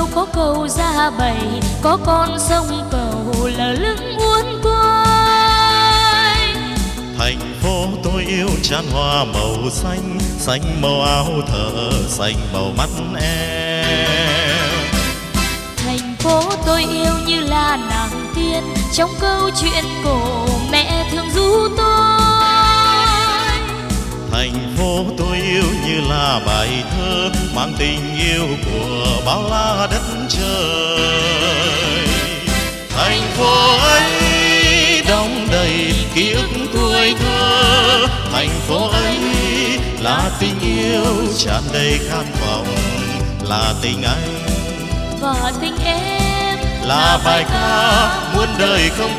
có cầu ra bầy, có con sông cầu lờ lững uốn quay. Thành phố tôi yêu chan hoa màu xanh, xanh màu áo thở, xanh màu mắt em. Thành phố tôi yêu như là nàng tiên, trong câu chuyện cổ mẹ thường ru tôi. Thành phố tôi yêu như là bài thơ, mang tình yêu của bao la đất trời. Thành phố ấy đong đầy ký ức tuổi thơ, thành phố ấy là tình yêu tràn đầy khát vọng, là tình anh và tình em, là bài ca muôn đời không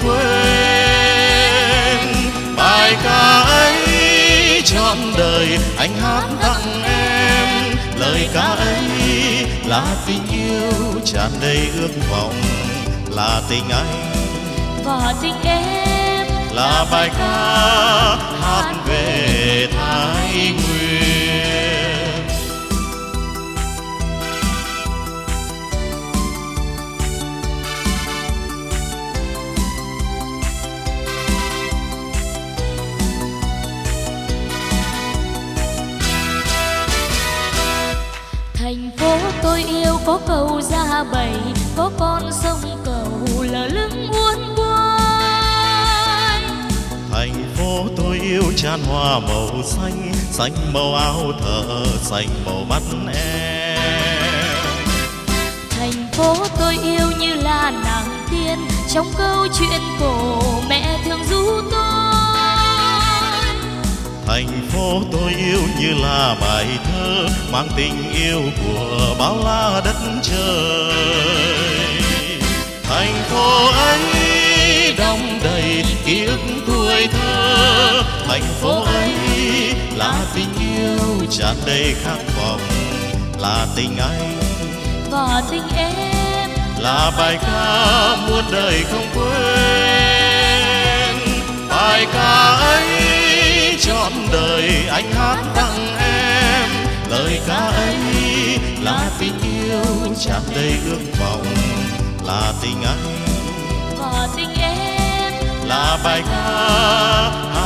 quên. Bài ca ấy trọn đời anh hát tặng em, lời ca ấy là tình yêu tràn đầy ước vọng, là tình anh và tình em, là bài ca hát về Thái Nguyên. Thành phố tôi yêu có cầu ra bầy, có con sông cầu lờ lững uốn quay. Thành phố tôi yêu chan hoa màu xanh, xanh màu áo thở, xanh màu mắt em. Thành phố tôi yêu như là nàng tiên, trong câu chuyện cổ mẹ thường ru tôi. Thành phố tôi yêu như là bài thơ, mang tình yêu của bao la đất trời. Thành phố ấy đong đầy ký ức tuổi thơ, thành phố ấy là tình yêu tràn đầy khát vọng, là tình anh và tình em, là bài ca muôn đời không quên. Bài ca ấy trọn đời anh hát tặng em, lời ca ấy là tình yêu tràn đầy ước vọng, là tình anh và tình em, là bài ca